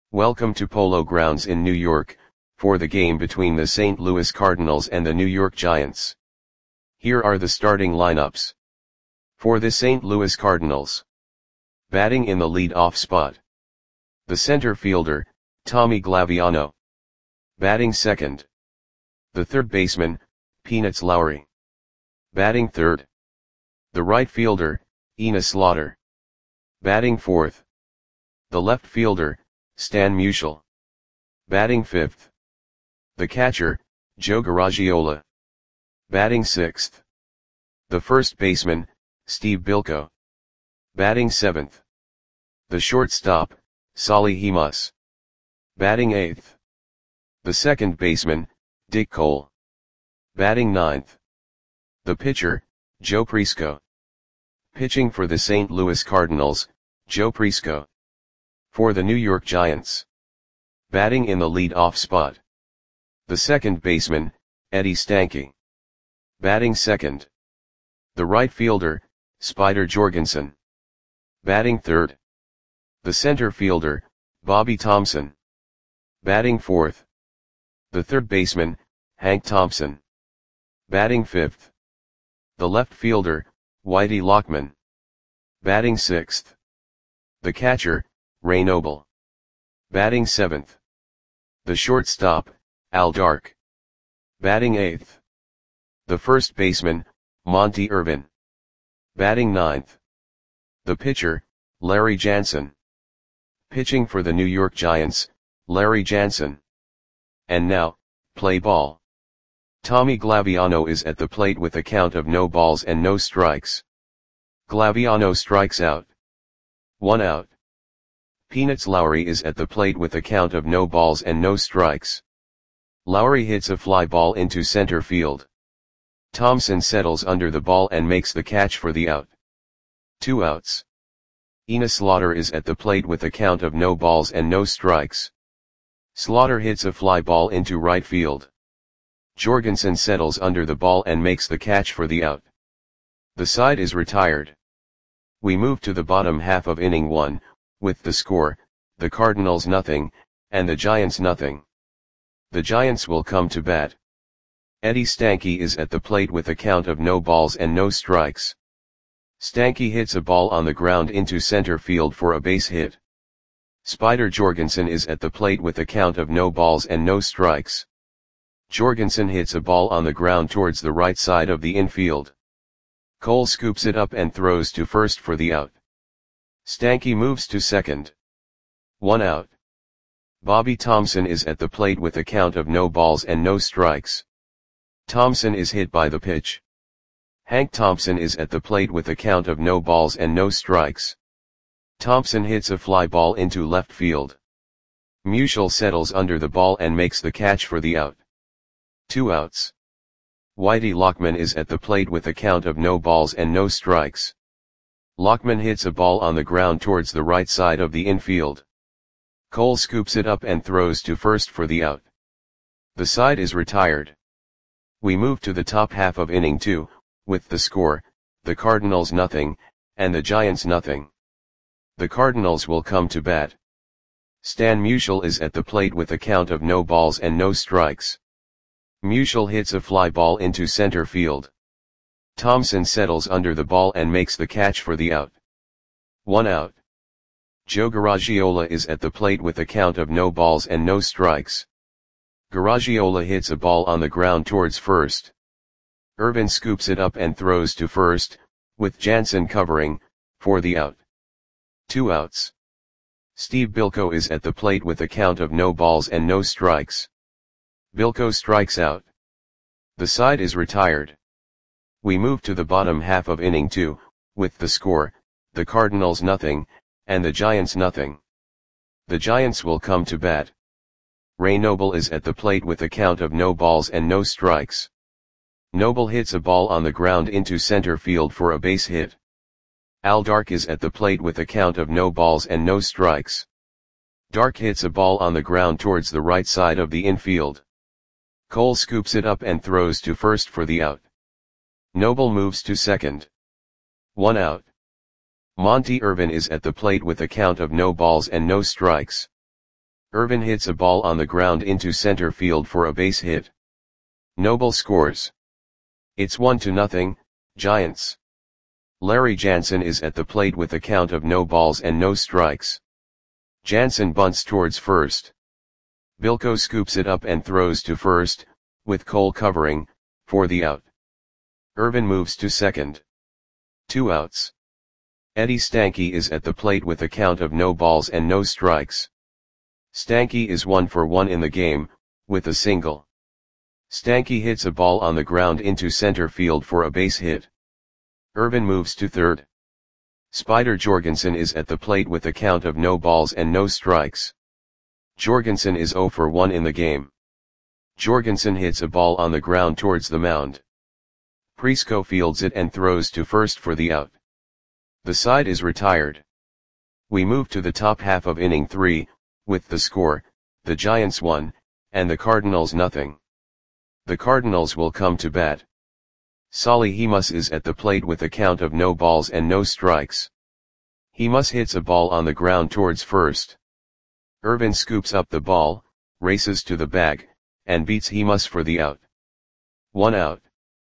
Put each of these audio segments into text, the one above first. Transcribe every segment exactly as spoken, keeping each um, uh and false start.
Welcome to Polo Grounds in New York, for the game between the Saint Louis Cardinals and the New York Giants. Here are the starting lineups. For the Saint Louis Cardinals. Batting in the lead-off spot. The center fielder, Tommy Glaviano. Batting second. The third baseman, Peanuts Lowry. Batting third. The right fielder, Enos Slaughter. Batting fourth. The left fielder, Stan Musial. Batting fifth. The catcher, Joe Garagiola. Batting sixth. The first baseman, Steve Bilko. Batting seventh. The shortstop, Solly Hemus. Batting eighth. The second baseman, Dick Cole. Batting ninth. The pitcher, Joe Prisco. Pitching for the Saint Louis Cardinals, Joe Prisco. For the New York Giants. Batting in the lead-off spot. The second baseman, Eddie Stanky. Batting second. The right fielder, Spider Jorgensen. Batting third. The center fielder, Bobby Thompson. Batting fourth. The third baseman, Hank Thompson. Batting fifth. The left fielder, Whitey Lockman. Batting sixth. The catcher, Ray Noble. Batting seventh. The shortstop, Al Dark. Batting eighth. The first baseman, Monty Irvin. Batting ninth. The pitcher, Larry Jansen. Pitching for the New York Giants, Larry Jansen. And now, play ball. Tommy Glaviano is at the plate with a count of no balls and no strikes. Glaviano strikes out. One out. Peanuts Lowry is at the plate with a count of no balls and no strikes. Lowry hits a fly ball into center field. Thompson settles under the ball and makes the catch for the out. Two outs. Enos Slaughter is at the plate with a count of no balls and no strikes. Slaughter hits a fly ball into right field. Jorgensen settles under the ball and makes the catch for the out. The side is retired. We move to the bottom half of inning one, with the score, the Cardinals nothing, and the Giants nothing. The Giants will come to bat. Eddie Stanky is at the plate with a count of no balls and no strikes. Stanky hits a ball on the ground into center field for a base hit. Spider Jorgensen is at the plate with a count of no balls and no strikes. Jorgensen hits a ball on the ground towards the right side of the infield. Cole scoops it up and throws to first for the out. Stanky moves to second. One out. Bobby Thompson is at the plate with a count of no balls and no strikes. Thompson is hit by the pitch. Hank Thompson is at the plate with a count of no balls and no strikes. Thompson hits a fly ball into left field. Musial settles under the ball and makes the catch for the out. Two outs. Whitey Lockman is at the plate with a count of no balls and no strikes. Lockman hits a ball on the ground towards the right side of the infield. Cole scoops it up and throws to first for the out. The side is retired. We move to the top half of inning two, with the score, the Cardinals nothing, and the Giants nothing. The Cardinals will come to bat. Stan Musial is at the plate with a count of no balls and no strikes. Musial hits a fly ball into center field. Thompson settles under the ball and makes the catch for the out. One out. Joe Garagiola is at the plate with a count of no balls and no strikes. Garagiola hits a ball on the ground towards first. Irvin scoops it up and throws to first, with Jansen covering, for the out. Two outs. Steve Bilko is at the plate with a count of no balls and no strikes. Bilko strikes out. The side is retired. We move to the bottom half of inning two, with the score, the Cardinals nothing, and the Giants nothing. The Giants will come to bat. Ray Noble is at the plate with a count of no balls and no strikes. Noble hits a ball on the ground into center field for a base hit. Al Dark is at the plate with a count of no balls and no strikes. Dark hits a ball on the ground towards the right side of the infield. Cole scoops it up and throws to first for the out. Noble moves to second. One out. Monty Irvin is at the plate with a count of no balls and no strikes. Irvin hits a ball on the ground into center field for a base hit. Noble scores. It's one to nothing, Giants. Larry Jansen is at the plate with a count of no balls and no strikes. Jansen bunts towards first. Bilko scoops it up and throws to first, with Cole covering, for the out. Irvin moves to second. Two outs. Eddie Stanky is at the plate with a count of no balls and no strikes. Stanky is one for one in the game, with a single. Stanky hits a ball on the ground into center field for a base hit. Irvin moves to third. Spider Jorgensen is at the plate with a count of no balls and no strikes. Jorgensen is zero for one in the game. Jorgensen hits a ball on the ground towards the mound. Prisco fields it and throws to first for the out. The side is retired. We move to the top half of inning three, with the score, the Giants one, and the Cardinals nothing. The Cardinals will come to bat. Solly Hemus is at the plate with a count of no balls and no strikes. Hemus hits a ball on the ground towards first. Irvin scoops up the ball, races to the bag, and beats Hemus for the out. One out.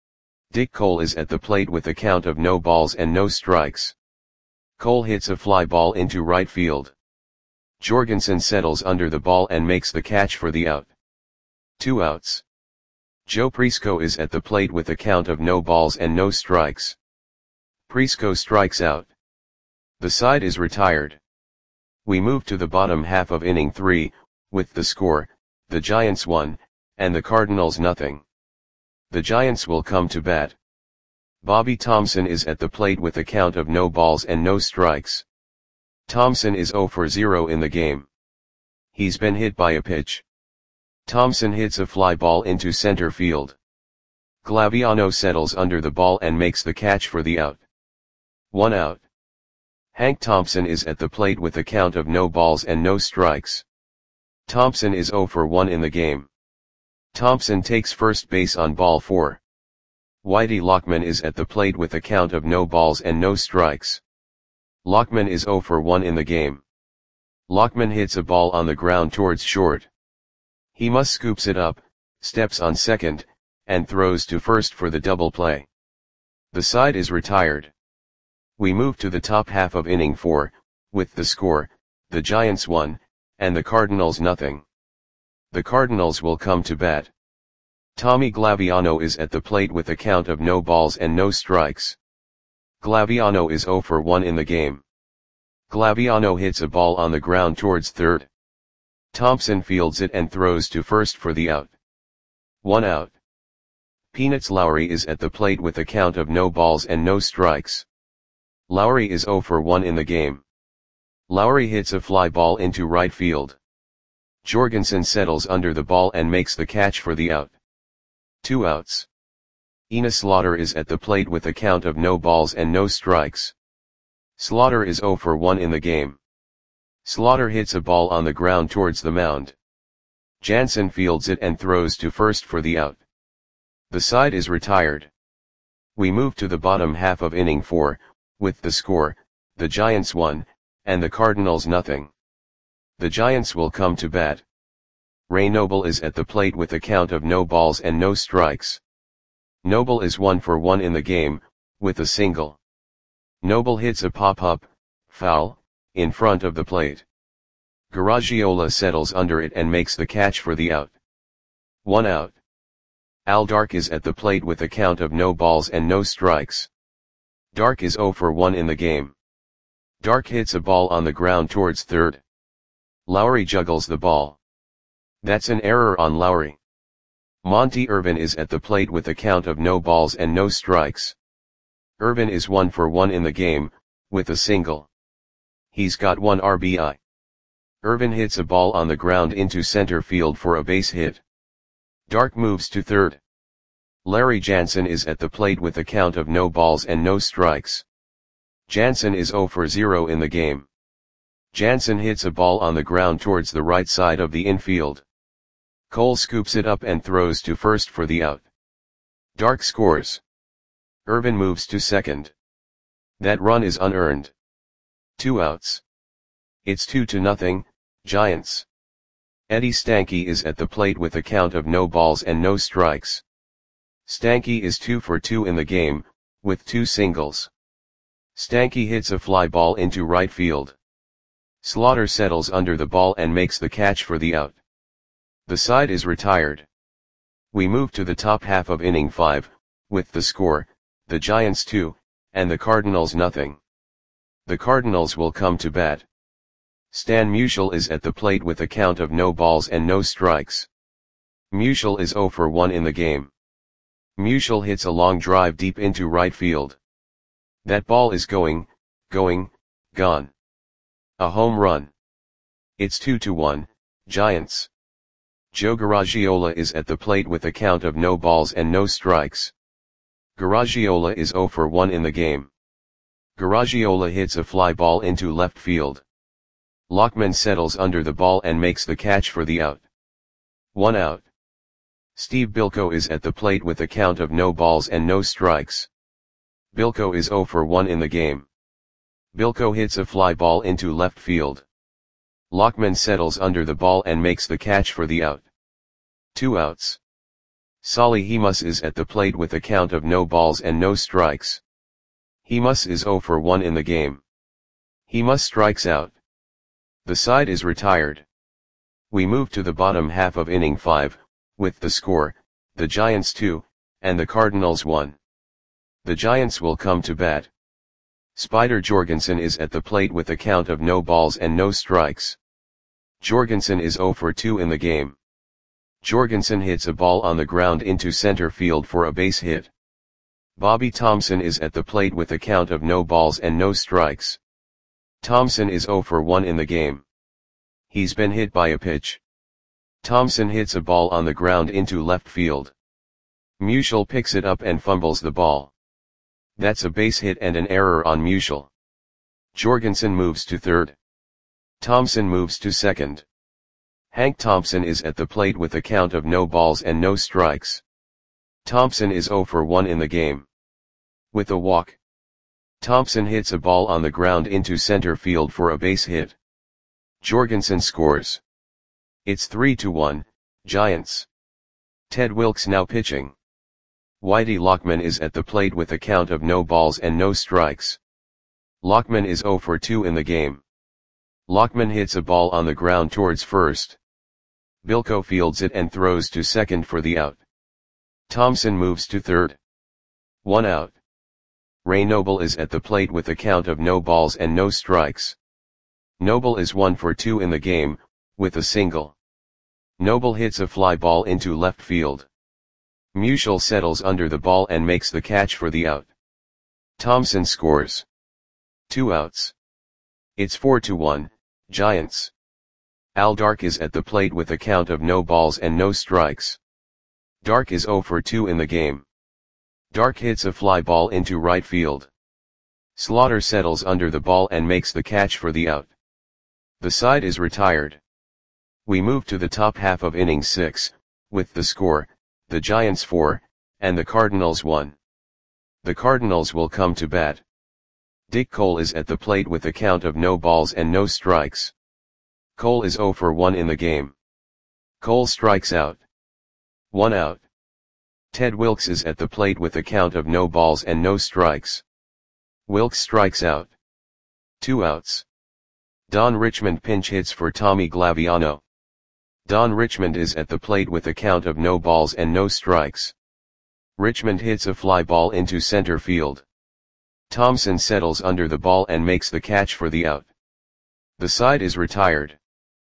Dick Cole is at the plate with a count of no balls and no strikes. Cole hits a fly ball into right field. Jorgensen settles under the ball and makes the catch for the out. Two outs. Joe Prisco is at the plate with a count of no balls and no strikes. Prisco strikes out. The side is retired. We move to the bottom half of inning three, with the score, the Giants one, and the Cardinals nothing. The Giants will come to bat. Bobby Thompson is at the plate with a count of no balls and no strikes. Thompson is zero for zero in the game. He's been hit by a pitch. Thompson hits a fly ball into center field. Glaviano settles under the ball and makes the catch for the out. One out. Hank Thompson is at the plate with a count of no balls and no strikes. Thompson is zero for one in the game. Thompson takes first base on ball four. Whitey Lockman is at the plate with a count of no balls and no strikes. Lockman is zero for one in the game. Lockman hits a ball on the ground towards short. Hemus scoops it up, steps on second, and throws to first for the double play. The side is retired. We move to the top half of inning four, with the score, the Giants one, and the Cardinals nothing. The Cardinals will come to bat. Tommy Glaviano is at the plate with a count of no balls and no strikes. Glaviano is zero for one in the game. Glaviano hits a ball on the ground towards third. Thompson fields it and throws to first for the out. One out. Peanuts Lowry is at the plate with a count of no balls and no strikes. Lowry is zero for one in the game. Lowry hits a fly ball into right field. Jorgensen settles under the ball and makes the catch for the out. Two outs. Enos Slaughter is at the plate with a count of no balls and no strikes. Slaughter is zero for one in the game. Slaughter hits a ball on the ground towards the mound. Jansen fields it and throws to first for the out. The side is retired. We move to the bottom half of inning four, with the score, the Giants one, and the Cardinals nothing. The Giants will come to bat. Ray Noble is at the plate with a count of no balls and no strikes. Noble is one for one in the game, with a single. Noble hits a pop-up, foul, in front of the plate. Garagiola settles under it and makes the catch for the out. One out. Al Dark is at the plate with a count of no balls and no strikes. Dark is zero for one in the game. Dark hits a ball on the ground towards third. Lowry juggles the ball. That's an error on Lowry. Monty Irvin is at the plate with a count of no balls and no strikes. Irvin is one for one in the game, with a single. He's got one R B I. Irvin hits a ball on the ground into center field for a base hit. Dark moves to third. Larry Jansen is at the plate with a count of no balls and no strikes. Jansen is zero for zero in the game. Jansen hits a ball on the ground towards the right side of the infield. Cole scoops it up and throws to first for the out. Dark scores. Irvin moves to second. That run is unearned. Two outs. It's two to nothing, Giants. Eddie Stanky is at the plate with a count of no balls and no strikes. Stanky is two for two in the game, with two singles. Stanky hits a fly ball into right field. Slaughter settles under the ball and makes the catch for the out. The side is retired. We move to the top half of inning five, with the score, the Giants two, and the Cardinals nothing. The Cardinals will come to bat. Stan Musial is at the plate with a count of no balls and no strikes. Musial is zero for one in the game. Musial hits a long drive deep into right field. That ball is going, going, gone. A home run. It's two to one, Giants. Joe Garagiola is at the plate with a count of no balls and no strikes. Garagiola is zero for one in the game. Garagiola hits a fly ball into left field. Lockman settles under the ball and makes the catch for the out. One out. Steve Bilko is at the plate with a count of no balls and no strikes. Bilko is zero for one in the game. Bilko hits a fly ball into left field. Lockman settles under the ball and makes the catch for the out. Two outs. Solly Hemus is at the plate with a count of no balls and no strikes. Hemus is zero for one in the game. Hemus strikes out. The side is retired. We move to the bottom half of inning five, with the score, the Giants two, and the Cardinals one. The Giants will come to bat. Spider Jorgensen is at the plate with a count of no balls and no strikes. Jorgensen is zero for two in the game. Jorgensen hits a ball on the ground into center field for a base hit. Bobby Thompson is at the plate with a count of no balls and no strikes. Thompson is zero for one in the game. He's been hit by a pitch. Thompson hits a ball on the ground into left field. Musial picks it up and fumbles the ball. That's a base hit and an error on Musial. Jorgensen moves to third. Thompson moves to second. Hank Thompson is at the plate with a count of no balls and no strikes. Thompson is zero for one in the game. With a walk. Thompson hits a ball on the ground into center field for a base hit. Jorgensen scores. It's three to one, Giants. Ted Wilkes now pitching. Whitey Lockman is at the plate with a count of no balls and no strikes. Lockman is zero for two in the game. Lockman hits a ball on the ground towards first. Bilko fields it and throws to second for the out. Thompson moves to third. One out. Ray Noble is at the plate with a count of no balls and no strikes. Noble is one for two in the game, with a single. Noble hits a fly ball into left field. Musial settles under the ball and makes the catch for the out. Thompson scores. Two outs. It's four to one, Giants. Al Dark is at the plate with a count of no balls and no strikes. Dark is zero for two in the game. Dark hits a fly ball into right field. Slaughter settles under the ball and makes the catch for the out. The side is retired. We move to the top half of inning six, with the score, the Giants four, and the Cardinals one. The Cardinals will come to bat. Dick Cole is at the plate with a count of no balls and no strikes. Cole is zero for one in the game. Cole strikes out. One out. Ted Wilkes is at the plate with a count of no balls and no strikes. Wilkes strikes out. Two outs. Don Richmond pinch hits for Tommy Glaviano. Don Richmond is at the plate with a count of no balls and no strikes. Richmond hits a fly ball into center field. Thompson settles under the ball and makes the catch for the out. The side is retired.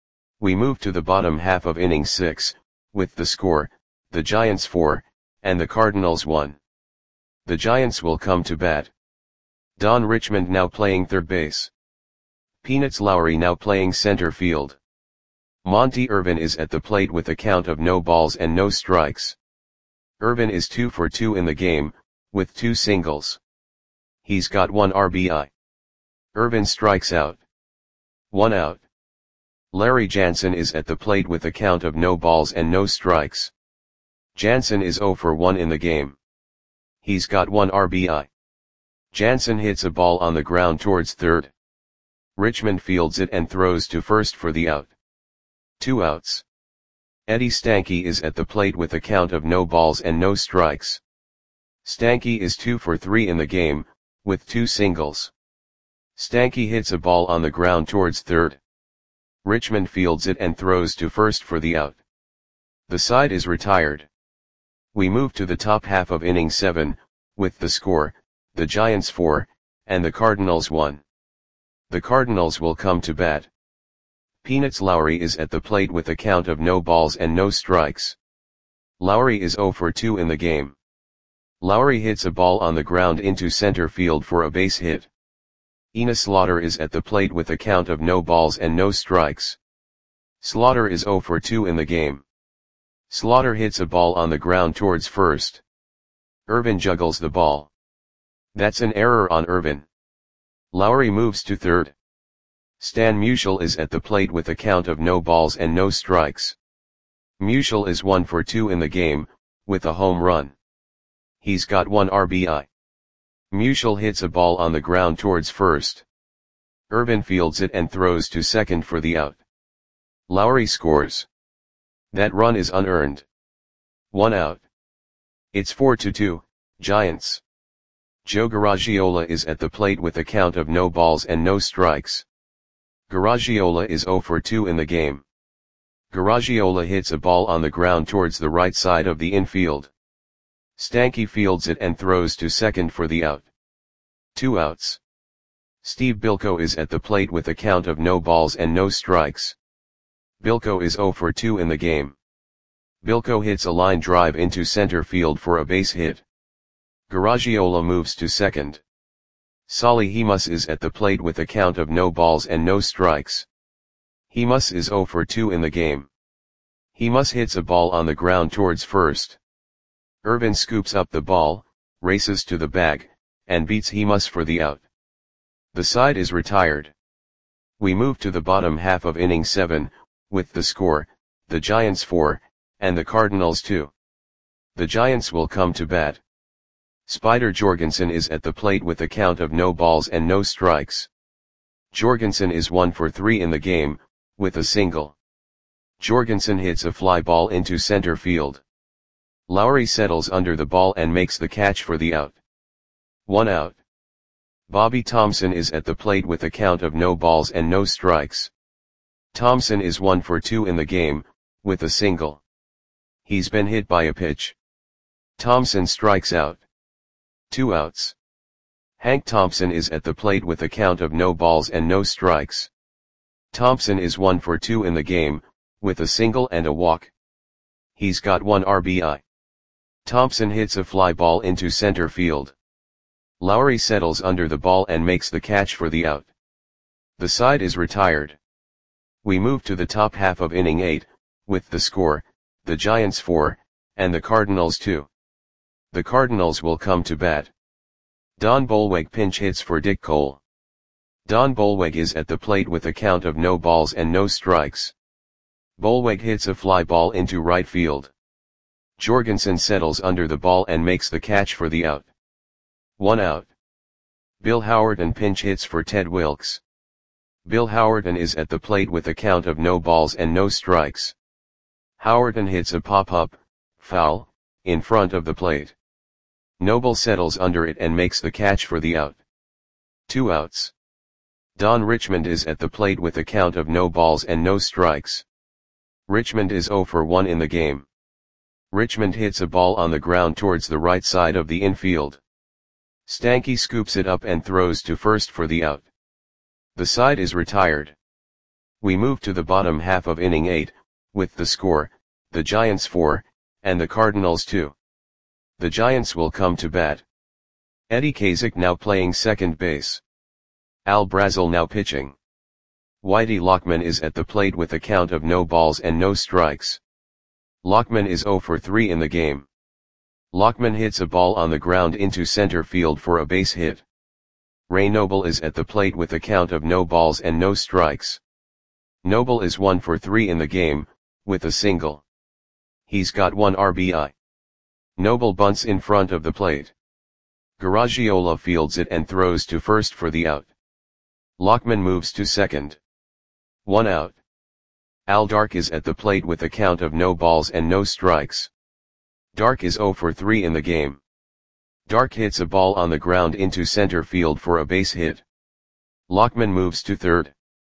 We move to the bottom half of inning six, with the score, the Giants four, and the Cardinals one. The Giants will come to bat. Don Richmond now playing third base. Peanuts Lowry now playing center field. Monty Irvin is at the plate with a count of no balls and no strikes. Irvin is two for two in the game, with two singles. He's got one R B I. Irvin strikes out. One out. Larry Jansen is at the plate with a count of no balls and no strikes. Jansen is zero for one in the game. He's got one R B I. Jansen hits a ball on the ground towards third. Richmond fields it and throws to first for the out. Two outs. Eddie Stanky is at the plate with a count of no balls and no strikes. Stanky is two for three in the game, with two singles. Stanky hits a ball on the ground towards third. Richmond fields it and throws to first for the out. The side is retired. We move to the top half of inning seven, with the score, the Giants four, and the Cardinals one. The Cardinals will come to bat. Peanuts Lowry is at the plate with a count of no balls and no strikes. Lowry is zero for two in the game. Lowry hits a ball on the ground into center field for a base hit. Ina Slaughter is at the plate with a count of no balls and no strikes. Slaughter is zero for two in the game. Slaughter hits a ball on the ground towards first. Irvin juggles the ball. That's an error on Irvin. Lowry moves to third. Stan Musial is at the plate with a count of no balls and no strikes. Musial is one for two in the game, with a home run. He's got one R B I. Musial hits a ball on the ground towards first. Irvin fields it and throws to second for the out. Lowry scores. That run is unearned. One out. It's four to two, Giants. Joe Garagiola is at the plate with a count of no balls and no strikes. Garagiola is zero for two in the game. Garagiola hits a ball on the ground towards the right side of the infield. Stanky fields it and throws to second for the out. Two outs. Steve Bilko is at the plate with a count of no balls and no strikes. Bilko is zero for two in the game. Bilko hits a line drive into center field for a base hit. Garagiola moves to second. Solly Hemus is at the plate with a count of no balls and no strikes. Hemus is zero for two in the game. Hemus hits a ball on the ground towards first. Irvin scoops up the ball, races to the bag, and beats Hemus for the out. The side is retired. We move to the bottom half of inning seven, with the score, the Giants four, and the Cardinals two. The Giants will come to bat. Spider Jorgensen is at the plate with a count of no balls and no strikes. Jorgensen is one for three in the game, with a single. Jorgensen hits a fly ball into center field. Lowry settles under the ball and makes the catch for the out. One out. Bobby Thompson is at the plate with a count of no balls and no strikes. Thompson is one for two in the game, with a single. He's been hit by a pitch. Thompson strikes out. Two outs. Hank Thompson is at the plate with a count of no balls and no strikes. Thompson is one for two in the game, with a single and a walk. He's got one R B I. Thompson hits a fly ball into center field. Lowry settles under the ball and makes the catch for the out. The side is retired. We move to the top half of inning eight, with the score, the Giants four, and the Cardinals two. The Cardinals will come to bat. Don Bolweg pinch hits for Dick Cole. Don Bolweg is at the plate with a count of no balls and no strikes. Bolweg hits a fly ball into right field. Jorgensen settles under the ball and makes the catch for the out. One out. Bill Howerton pinch hits for Ted Wilkes. Bill Howerton is at the plate with a count of no balls and no strikes. Howerton hits a pop-up, foul, in front of the plate. Noble settles under it and makes the catch for the out. Two outs. Don Richmond is at the plate with a count of no balls and no strikes. Richmond is zero for one in the game. Richmond hits a ball on the ground towards the right side of the infield. Stanky scoops it up and throws to first for the out. The side is retired. We move to the bottom half of inning eight, with the score, the Giants four, and the Cardinals two. The Giants will come to bat. Eddie Kazak now playing second base. Al Brazel now pitching. Whitey Lockman is at the plate with a count of no balls and no strikes. Lockman is zero for three in the game. Lockman hits a ball on the ground into center field for a base hit. Ray Noble is at the plate with a count of no balls and no strikes. Noble is one for three in the game, with a single. He's got one R B I. Noble bunts in front of the plate. Garagiola fields it and throws to first for the out. Lockman moves to second. One out. Al Dark is at the plate with a count of no balls and no strikes. Dark is zero for three in the game. Dark hits a ball on the ground into center field for a base hit. Lockman moves to third.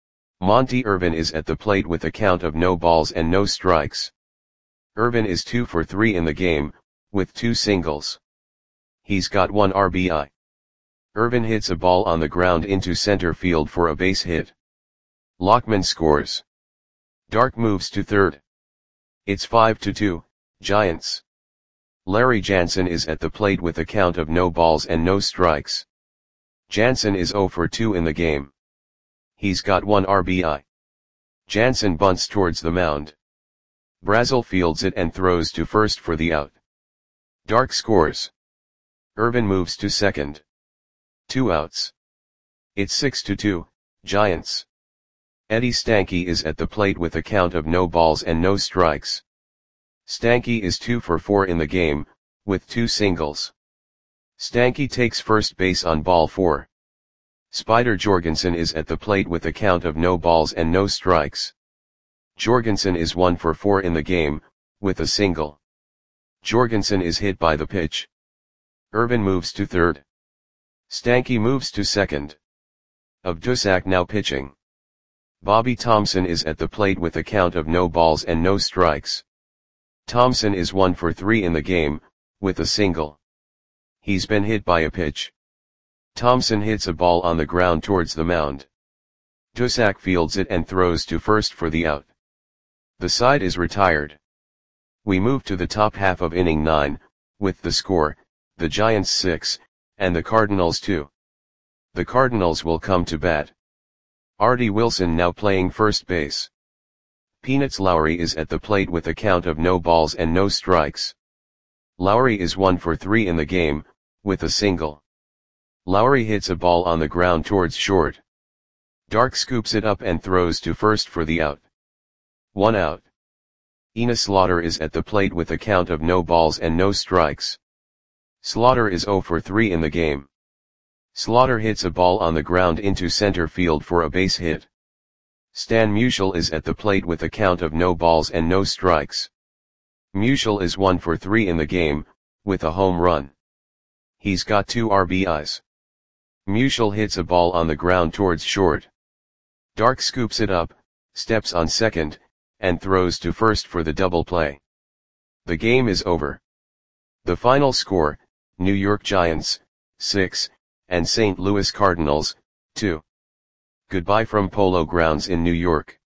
Monty Irvin is at the plate with a count of no balls and no strikes. Irvin is two for three in the game, with two singles. He's got one R B I. Irvin hits a ball on the ground into center field for a base hit. Lockman scores. Dark moves to third. It's five to two, Giants. Larry Jansen is at the plate with a count of no balls and no strikes. Jansen is zero for two in the game. He's got one R B I. Jansen bunts towards the mound. Brazel fields it and throws to first for the out. Dark scores. Irvin moves to second. Two outs. It's six to two, Giants. Eddie Stanky is at the plate with a count of no balls and no strikes. Stanky is two for four in the game, with two singles. Stanky takes first base on ball four. Spider Jorgensen is at the plate with a count of no balls and no strikes. Jorgensen is one for four in the game, with a single. Jorgensen is hit by the pitch. Irvin moves to third. Stanky moves to second. Obdusak now pitching. Bobby Thompson is at the plate with a count of no balls and no strikes. Thompson is one for three in the game, with a single. He's been hit by a pitch. Thompson hits a ball on the ground towards the mound. Dusak fields it and throws to first for the out. The side is retired. We move to the top half of inning nine, with the score, the Giants six, and the Cardinals two. The Cardinals will come to bat. Artie Wilson now playing first base. Peanuts Lowry is at the plate with a count of no balls and no strikes. Lowry is one for three in the game, with a single. Lowry hits a ball on the ground towards short. Dark scoops it up and throws to first for the out. One out. Ina Slaughter is at the plate with a count of no balls and no strikes. Slaughter is zero for three in the game. Slaughter hits a ball on the ground into center field for a base hit. Stan Musial is at the plate with a count of no balls and no strikes. Musial is one for three in the game, with a home run. He's got two R B Is. Musial hits a ball on the ground towards short. Dark scoops it up, steps on second, and throws to first for the double play. The game is over. The final score, New York Giants, six, and Saint Louis Cardinals, two. Goodbye from Polo Grounds in New York.